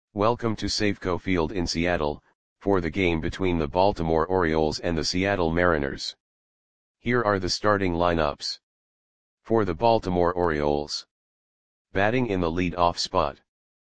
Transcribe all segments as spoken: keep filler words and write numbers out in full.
Welcome to Safeco Field in Seattle, for the game between the Baltimore Orioles and the Seattle Mariners. Here are the starting lineups. For the Baltimore Orioles. Batting in the lead-off spot.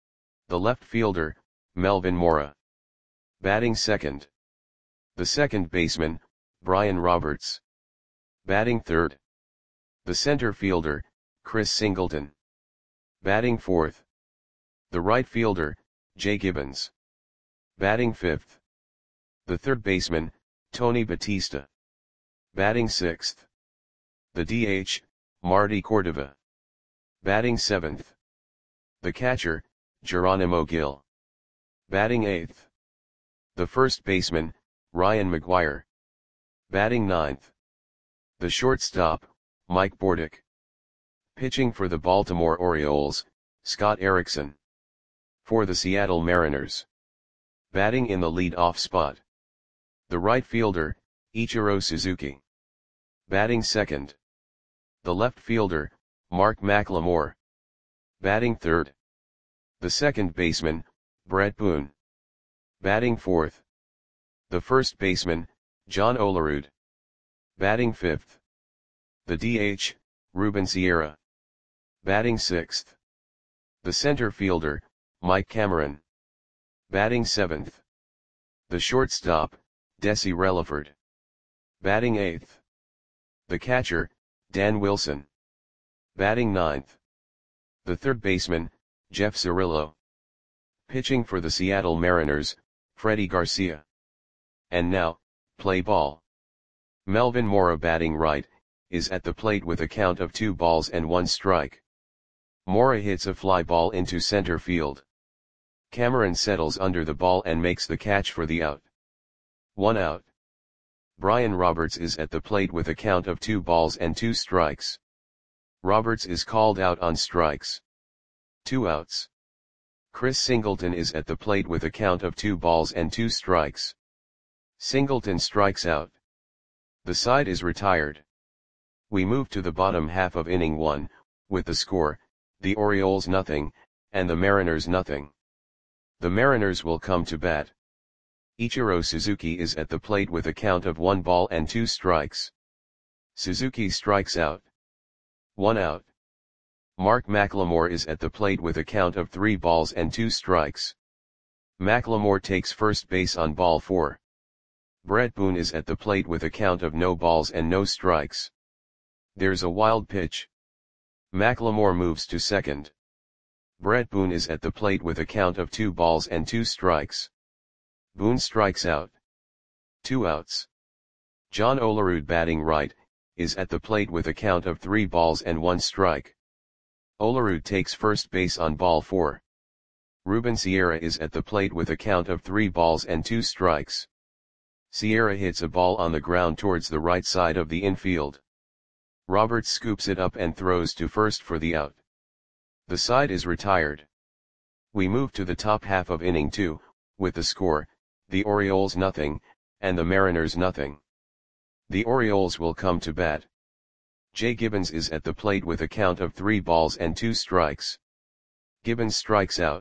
The left fielder, Melvin Mora. Batting second. The second baseman, Brian Roberts. Batting third. The center fielder, Chris Singleton. Batting fourth. The right fielder, Jay Gibbons. Batting fifth. The third baseman, Tony Batista. Batting sixth. The D H, Marty Cordova. Batting seventh. The catcher, Geronimo Gil. Batting eighth. The first baseman, Ryan McGuire. Batting ninth. The shortstop, Mike Bordick. Pitching for the Baltimore Orioles, Scott Erickson. For the Seattle Mariners. Batting in the lead-off spot. The right fielder, Ichiro Suzuki. Batting second. The left fielder, Mark McLemore. Batting third. The second baseman, Brett Boone. Batting fourth. The first baseman, John Olerud. Batting fifth. The D H, Ruben Sierra. Batting sixth. The center fielder, Mike Cameron. Batting seventh. The shortstop, Desi Relaford. Batting eighth. The catcher, Dan Wilson. Batting ninth. The third baseman, Jeff Cirillo. Pitching for the Seattle Mariners, Freddie Garcia. And now, play ball. Melvin Mora batting right, is at the plate with a count of two balls and one strike. Mora hits a fly ball into center field. Cameron settles under the ball and makes the catch for the out. One out. Brian Roberts is at the plate with a count of two balls and two strikes. Roberts is called out on strikes. Two outs. Chris Singleton is at the plate with a count of two balls and two strikes. Singleton strikes out. The side is retired. We move to the bottom half of inning one, with the score, the Orioles nothing, and the Mariners nothing. The Mariners will come to bat. Ichiro Suzuki is at the plate with a count of one ball and two strikes. Suzuki strikes out. One out. Mark McLemore is at the plate with a count of three balls and two strikes. McLemore takes first base on ball four. Brett Boone is at the plate with a count of no balls and no strikes. There's a wild pitch. McLemore moves to second. Brett Boone is at the plate with a count of two balls and two strikes. Boone strikes out. Two outs. John Olerud batting right, is at the plate with a count of three balls and one strike. Olerud takes first base on ball four. Ruben Sierra is at the plate with a count of three balls and two strikes. Sierra hits a ball on the ground towards the right side of the infield. Roberts scoops it up and throws to first for the out. The side is retired. We move to the top half of inning two, with the score, the Orioles nothing, and the Mariners nothing. The Orioles will come to bat. Jay Gibbons is at the plate with a count of three balls and two strikes. Gibbons strikes out.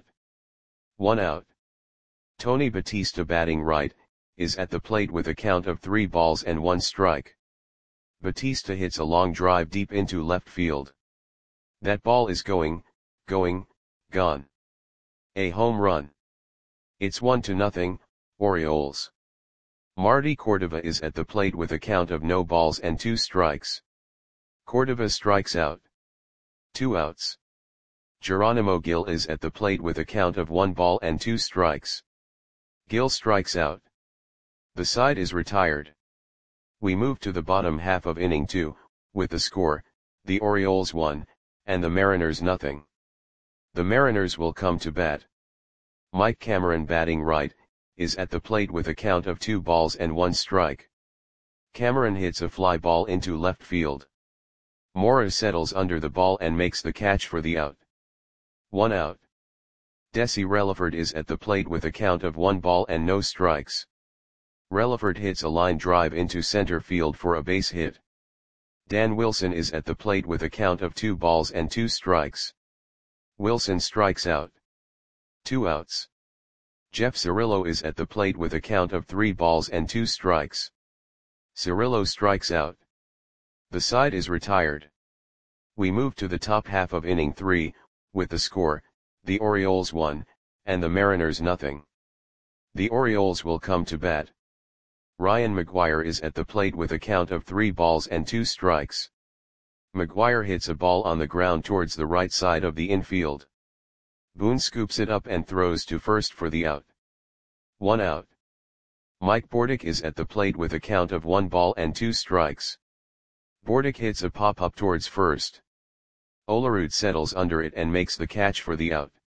One out. Tony Batista batting right, is at the plate with a count of three balls and one strike. Batista hits a long drive deep into left field. That ball is going, going, gone. A home run. It's one to nothing, Orioles. Marty Cordova is at the plate with a count of no balls and two strikes. Cordova strikes out. Two outs. Geronimo Gil is at the plate with a count of one ball and two strikes. Gil strikes out. The side is retired. We move to the bottom half of inning two, with the score, the Orioles one, and the Mariners nothing. The Mariners will come to bat. Mike Cameron batting right, is at the plate with a count of two balls and one strike. Cameron hits a fly ball into left field. Mora settles under the ball and makes the catch for the out. One out. Desi Relaford is at the plate with a count of one ball and no strikes. Relaford hits a line drive into center field for a base hit. Dan Wilson is at the plate with a count of two balls and two strikes. Wilson strikes out. Two outs. Jeff Cirillo is at the plate with a count of three balls and two strikes. Cirillo strikes out. The side is retired. We move to the top half of inning three, with the score, the Orioles one, and the Mariners nothing. The Orioles will come to bat. Ryan McGuire is at the plate with a count of three balls and two strikes. McGuire hits a ball on the ground towards the right side of the infield. Boone scoops it up and throws to first for the out. One out. Mike Bordick is at the plate with a count of one ball and two strikes. Bordick hits a pop-up towards first. Olerud settles under it and makes the catch for the out.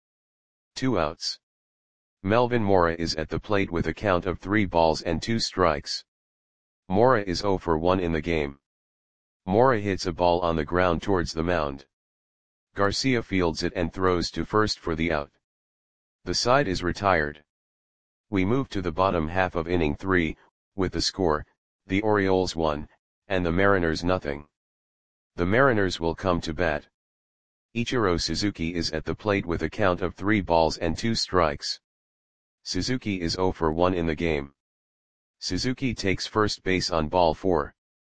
Two outs. Melvin Mora is at the plate with a count of three balls and two strikes. Mora is oh for one in the game. Mora hits a ball on the ground towards the mound. Garcia fields it and throws to first for the out. The side is retired. We move to the bottom half of inning three, with the score, the Orioles one, and the Mariners nothing. The Mariners will come to bat. Ichiro Suzuki is at the plate with a count of three balls and two strikes. Suzuki is oh for one in the game. Suzuki takes first base on ball four.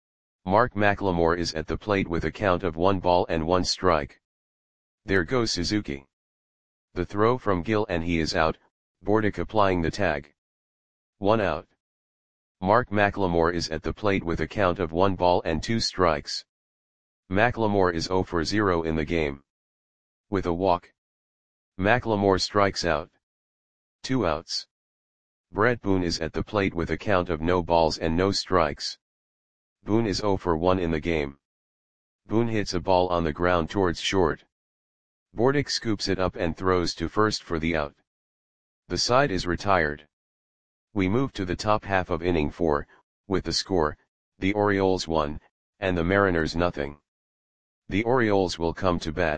Mark McLemore is at the plate with a count of one ball and one strike. There goes Suzuki. The throw from Gill and he is out, Bordick applying the tag. One out. Mark McLemore is at the plate with a count of one ball and two strikes. McLemore is oh for zero in the game. With a walk. McLemore strikes out. Two outs. Brett Boone is at the plate with a count of no balls and no strikes. Boone is oh for one in the game. Boone hits a ball on the ground towards short. Bordick scoops it up and throws to first for the out. The side is retired. We move to the top half of inning four, with the score, the Orioles one, and the Mariners nothing. The Orioles will come to bat.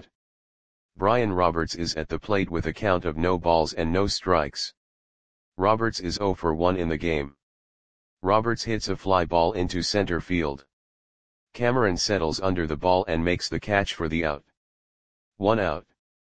Brian Roberts is at the plate with a count of no balls and no strikes. Roberts is oh for one in the game. Roberts hits a fly ball into center field. Cameron settles under the ball and makes the catch for the out. One out.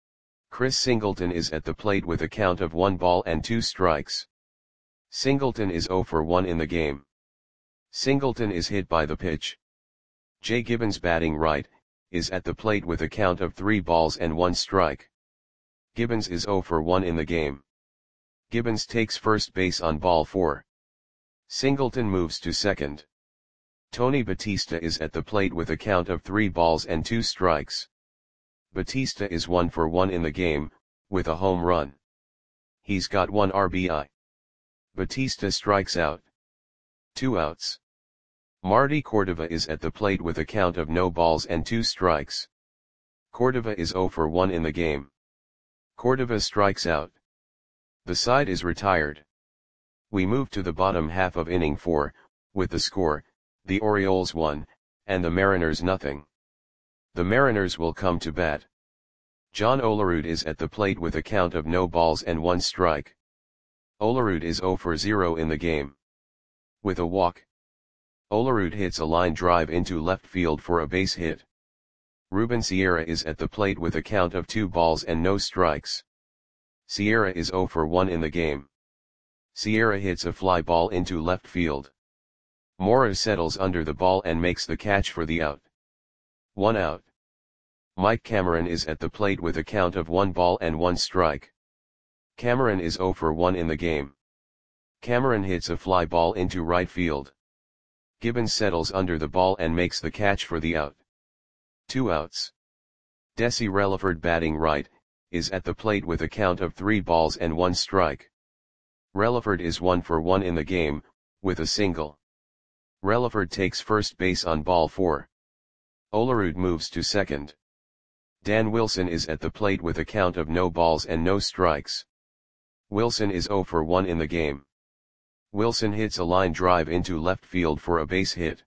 Chris Singleton is at the plate with a count of one ball and two strikes. Singleton is oh for one in the game. Singleton is hit by the pitch. Jay Gibbons, batting right, is at the plate with a count of three balls and one strike. Gibbons is oh for one in the game. Gibbons takes first base on ball four. Singleton moves to second. Tony Batista is at the plate with a count of three balls and two strikes. Batista is one for one in the game, with a home run. He's got one R B I. Batista strikes out. Two outs. Marty Cordova is at the plate with a count of no balls and two strikes. Cordova is oh for one in the game. Cordova strikes out. The side is retired. We move to the bottom half of inning four, with the score, the Orioles one, and the Mariners nothing. The Mariners will come to bat. John Olerud is at the plate with a count of no balls and one strike. Olerud is oh for zero in the game. With a walk. Olerud hits a line drive into left field for a base hit. Ruben Sierra is at the plate with a count of two balls and no strikes. Sierra is oh for one in the game. Sierra hits a fly ball into left field. Mora settles under the ball and makes the catch for the out. One out. Mike Cameron is at the plate with a count of one ball and one strike. Cameron is oh for one in the game. Cameron hits a fly ball into right field. Gibbons settles under the ball and makes the catch for the out. Two outs. Desi Relaford, batting right, is at the plate with a count of three balls and one strike. Relaford is one for one in the game, with a single. Relaford takes first base on ball four. Olerud moves to second. Dan Wilson is at the plate with a count of no balls and no strikes. Wilson is oh for one in the game. Wilson hits a line drive into left field for a base hit.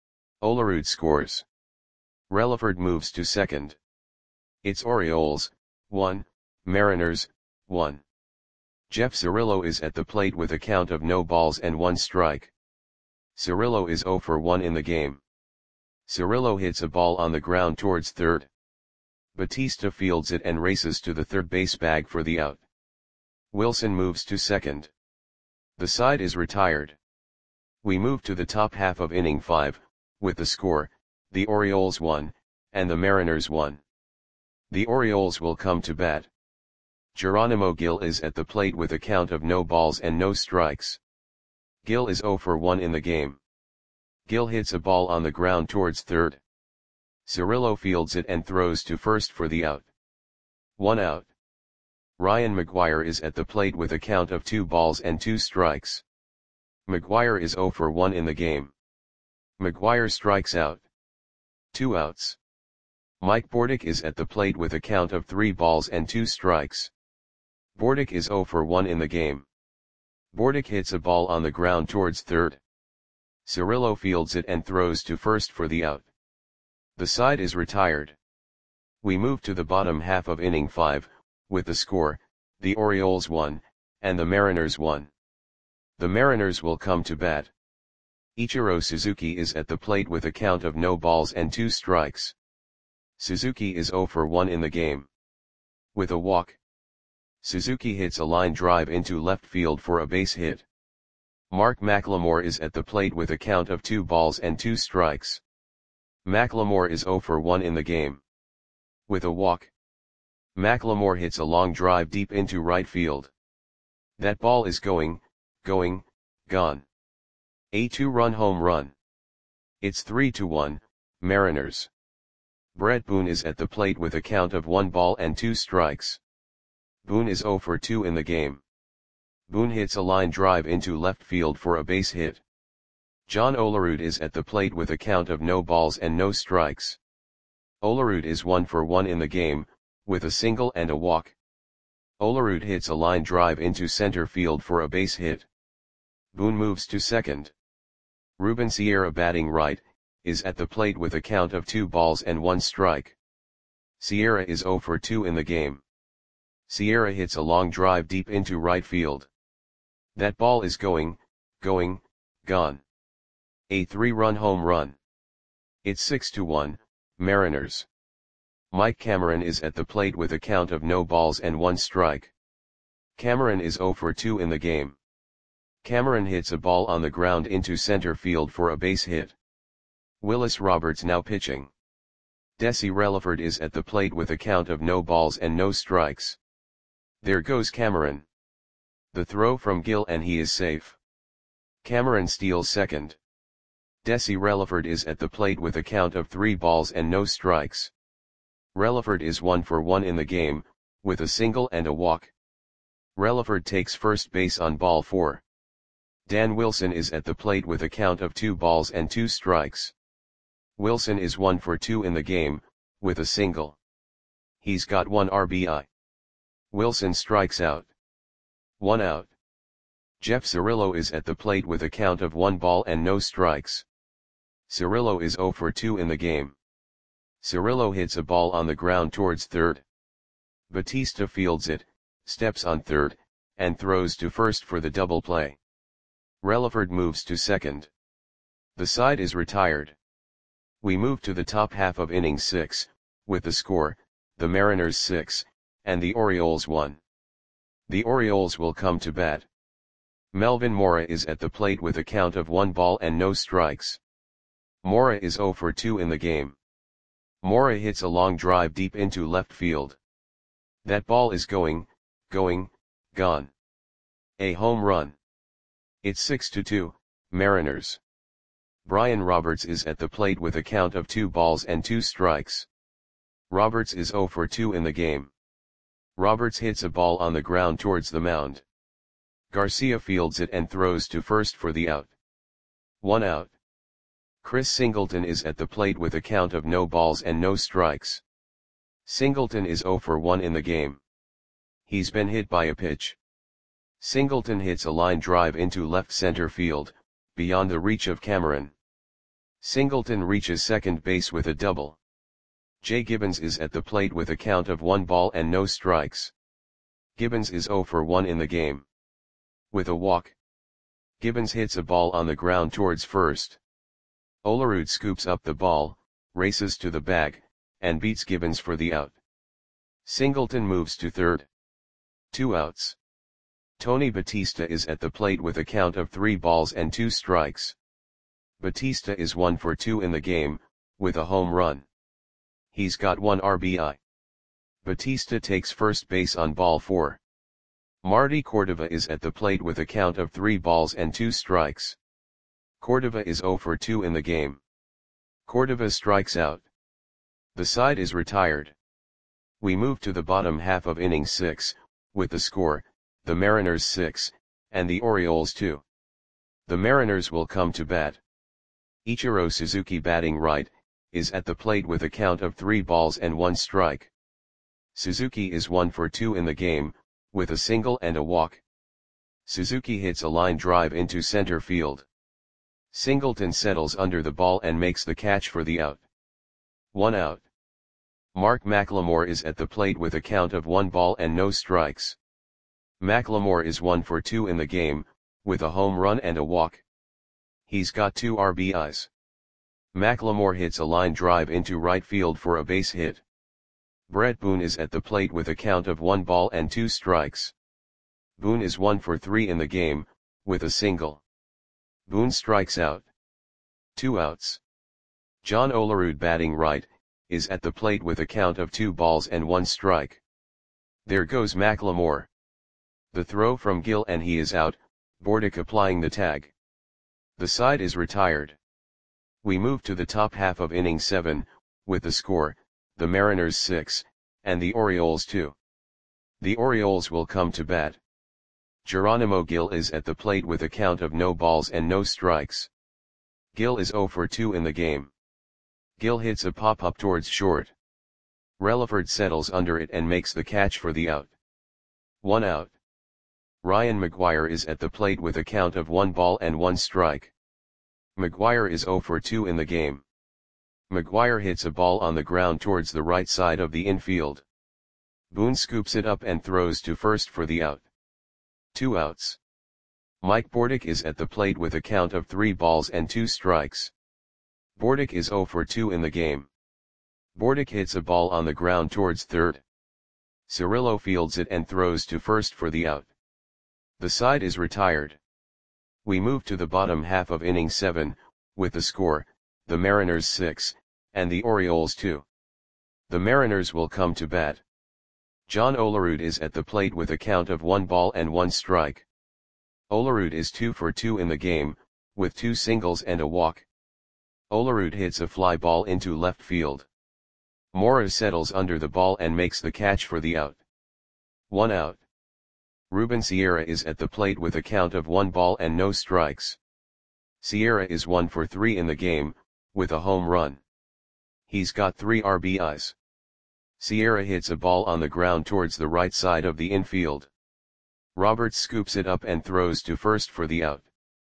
Olerud scores. Relaford moves to second. It's Orioles, one, Mariners, one. Jeff Cirillo is at the plate with a count of no balls and one strike. Cirillo is oh for one in the game. Cirillo hits a ball on the ground towards third. Batista fields it and races to the third base bag for the out. Wilson moves to second. The side is retired. We move to the top half of inning five, with the score, the Orioles one, and the Mariners one. The Orioles will come to bat. Geronimo Gil is at the plate with a count of no balls and no strikes. Gil is zero for one in the game. Gil hits a ball on the ground towards third. Cirillo fields it and throws to first for the out. One out. Ryan McGuire is at the plate with a count of two balls and two strikes. McGuire is zero for one in the game. McGuire strikes out. Two outs. Mike Bordick is at the plate with a count of three balls and two strikes. Bordick is zero for one in the game. Bordick hits a ball on the ground towards third. Cirillo fields it and throws to first for the out. The side is retired. We move to the bottom half of inning five, with the score, the Orioles one, and the Mariners one. The Mariners will come to bat. Ichiro Suzuki is at the plate with a count of no balls and two strikes. Suzuki is zero for one in the game. With a walk, Suzuki hits a line drive into left field for a base hit. Mark McLemore is at the plate with a count of two balls and two strikes. McLemore is zero for one in the game. With a walk, McLemore hits a long drive deep into right field. That ball is going, going, gone. A two-run home run. It's three to one, Mariners. Brett Boone is at the plate with a count of one ball and two strikes. Boone is zero for two in the game. Boone hits a line drive into left field for a base hit. John Olerud is at the plate with a count of no balls and no strikes. Olerud is one for one in the game, with a single and a walk. Olerud hits a line drive into center field for a base hit. Boone moves to second. Ruben Sierra, batting right, is at the plate with a count of two balls and one strike. Sierra is zero for two in the game. Sierra hits a long drive deep into right field. That ball is going, going, gone. A three-run home run. It's six to one, Mariners. Mike Cameron is at the plate with a count of no balls and one strike. Cameron is zero for two in the game. Cameron hits a ball on the ground into center field for a base hit. Willis Roberts now pitching. Desi Relaford is at the plate with a count of no balls and no strikes. There goes Cameron. The throw from Gil and he is safe. Cameron steals second. Desi Relaford is at the plate with a count of three balls and no strikes. Relaford is one for one in the game, with a single and a walk. Relaford takes first base on ball four. Dan Wilson is at the plate with a count of two balls and two strikes. Wilson is one for two in the game, with a single. He's got one R B I. Wilson strikes out. One out. Jeff Cirillo is at the plate with a count of one ball and no strikes. Cirillo is zero for two in the game. Cirillo hits a ball on the ground towards third. Batista fields it, steps on third, and throws to first for the double play. Relaford moves to second. The side is retired. We move to the top half of inning six, with the score, the Mariners six, and the Orioles one. The Orioles will come to bat. Melvin Mora is at the plate with a count of one ball and no strikes. Mora is zero for two in the game. Mora hits a long drive deep into left field. That ball is going, going, gone. A home run. It's six to two, Mariners. Brian Roberts is at the plate with a count of two balls and two strikes. Roberts is zero for two in the game. Roberts hits a ball on the ground towards the mound. Garcia fields it and throws to first for the out. One out. Chris Singleton is at the plate with a count of no balls and no strikes. Singleton is zero for one in the game. He's been hit by a pitch. Singleton hits a line drive into left center field, beyond the reach of Cameron. Singleton reaches second base with a double. Jay Gibbons is at the plate with a count of one ball and no strikes. Gibbons is zero for one in the game. With a walk, Gibbons hits a ball on the ground towards first. Olerud scoops up the ball, races to the bag, and beats Gibbons for the out. Singleton moves to third. Two outs. Tony Batista is at the plate with a count of three balls and two strikes. Batista is one for two in the game, with a home run. He's got one R B I. Batista takes first base on ball four. Marty Cordova is at the plate with a count of three balls and two strikes. Cordova is zero for two in the game. Cordova strikes out. The side is retired. We move to the bottom half of inning six, with the score, the Mariners six, and the Orioles two. The Mariners will come to bat. Ichiro Suzuki, batting right, is at the plate with a count of three balls and one strike. Suzuki is one for two in the game, with a single and a walk. Suzuki hits a line drive into center field. Singleton settles under the ball and makes the catch for the out. One out. Mark McLemore is at the plate with a count of one ball and no strikes. McLemore is one for two in the game, with a home run and a walk. He's got two R B Is. McLemore hits a line drive into right field for a base hit. Brett Boone is at the plate with a count of one ball and two strikes. Boone is one for three in the game, with a single. Boone strikes out. Two outs. John Olerud, batting right, is at the plate with a count of two balls and one strike. There goes McLemore. The throw from Gill and he is out, Bordick applying the tag. The side is retired. We move to the top half of inning seven, with the score, the Mariners six, and the Orioles two. The Orioles will come to bat. Geronimo Gil is at the plate with a count of no balls and no strikes. Gil is zero for two in the game. Gil hits a pop-up towards short. Relaford settles under it and makes the catch for the out. One out. Ryan McGuire is at the plate with a count of one ball and one strike. McGuire is zero for two in the game. McGuire hits a ball on the ground towards the right side of the infield. Boone scoops it up and throws to first for the out. Two outs. Mike Bordick is at the plate with a count of three balls and two strikes. Bordick is zero for two in the game. Bordick hits a ball on the ground towards third. Cirillo fields it and throws to first for the out. The side is retired. We move to the bottom half of inning seven, with the score, the Mariners six, and the Orioles two. The Mariners will come to bat. John Olerud is at the plate with a count of one ball and one strike. Olerud is two for two in the game, with two singles and a walk. Olerud hits a fly ball into left field. Mora settles under the ball and makes the catch for the out. One out. Ruben Sierra is at the plate with a count of one ball and no strikes. Sierra is one for three in the game, with a home run. He's got three R B Is. Sierra hits a ball on the ground towards the right side of the infield. Roberts scoops it up and throws to first for the out.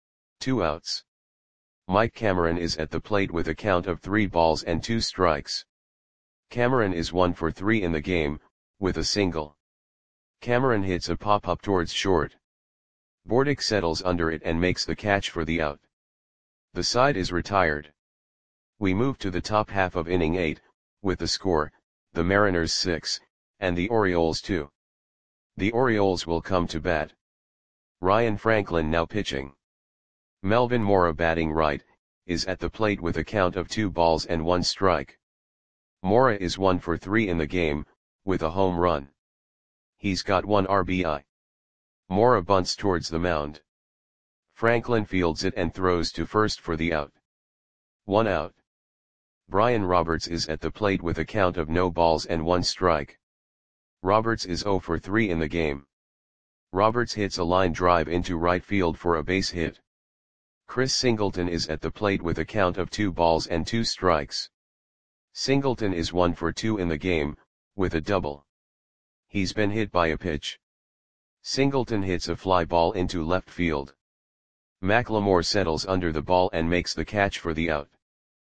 Two outs. Mike Cameron is at the plate with a count of three balls and two strikes. Cameron is one for three in the game, with a single. Cameron hits a pop-up towards short. Bordick settles under it and makes the catch for the out. The side is retired. We move to the top half of inning eight, with the score, the Mariners six, and the Orioles two. The Orioles will come to bat. Ryan Franklin now pitching. Melvin Mora, batting right, is at the plate with a count of two balls and one strike. Mora is one for three in the game, with a home run. He's got one R B I. Mora bunts towards the mound. Franklin fields it and throws to first for the out. One out. Brian Roberts is at the plate with a count of no balls and one strike. Roberts is zero for three in the game. Roberts hits a line drive into right field for a base hit. Chris Singleton is at the plate with a count of two balls and two strikes. Singleton is one for two in the game, with a double. He's been hit by a pitch. Singleton hits a fly ball into left field. McLemore settles under the ball and makes the catch for the out.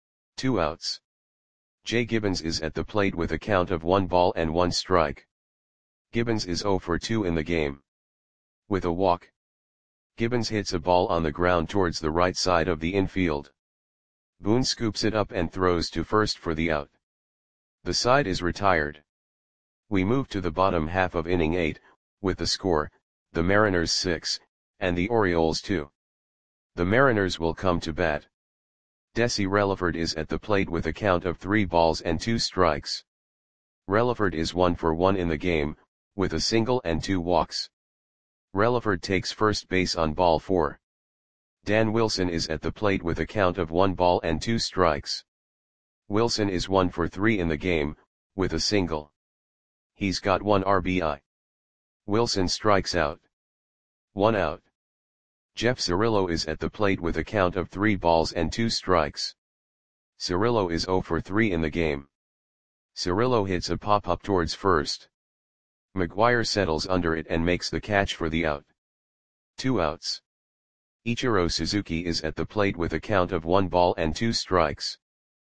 Two outs. Jay Gibbons is at the plate with a count of one ball and one strike. Gibbons is zero for two in the game. With a walk. Gibbons hits a ball on the ground towards the right side of the infield. Boone scoops it up and throws to first for the out. The side is retired. We move to the bottom half of inning eight, with the score, the Mariners six, and the Orioles two. The Mariners will come to bat. Desi Relaford is at the plate with a count of three balls and two strikes. Relaford is one for one in the game, with a single and two walks. Relaford takes first base on ball four. Dan Wilson is at the plate with a count of one ball and two strikes. Wilson is one for three in the game, with a single. He's got one R B I. Wilson strikes out. One out. Jeff Cirillo is at the plate with a count of three balls and two strikes. Cirillo is zero for three in the game. Cirillo hits a pop-up towards first. McGuire settles under it and makes the catch for the out. Two outs. Ichiro Suzuki is at the plate with a count of one ball and two strikes.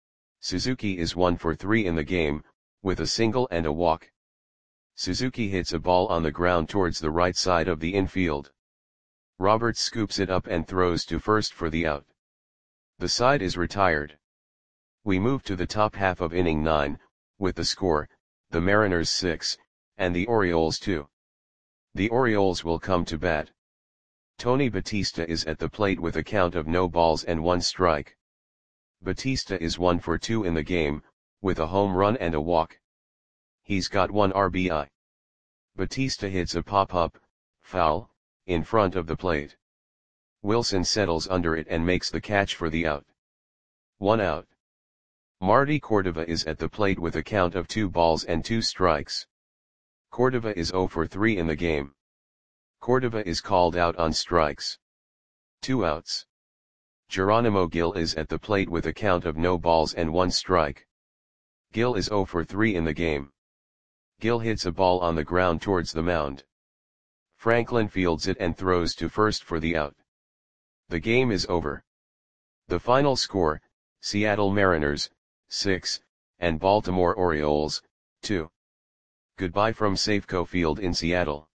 Suzuki is one for three in the game, with a single and a walk. Suzuki hits a ball on the ground towards the right side of the infield. Roberts scoops it up and throws to first for the out. The side is retired. We move to the top half of inning nine, with the score, the Mariners six, and the Orioles two. The Orioles will come to bat. Tony Batista is at the plate with a count of no balls and one strike. Batista is one for two in the game, with a home run and a walk. He's got one R B I. Batista hits a pop-up, foul, in front of the plate. Wilson settles under it and makes the catch for the out. One out. Marty Cordova is at the plate with a count of two balls and two strikes. Cordova is zero for three in the game. Cordova is called out on strikes. Two outs. Geronimo Gil is at the plate with a count of no balls and one strike. Gil is zero for three in the game. Gil hits a ball on the ground towards the mound. Franklin fields it and throws to first for the out. The game is over. The final score, Seattle Mariners, six, and Baltimore Orioles, two. Goodbye from Safeco Field in Seattle.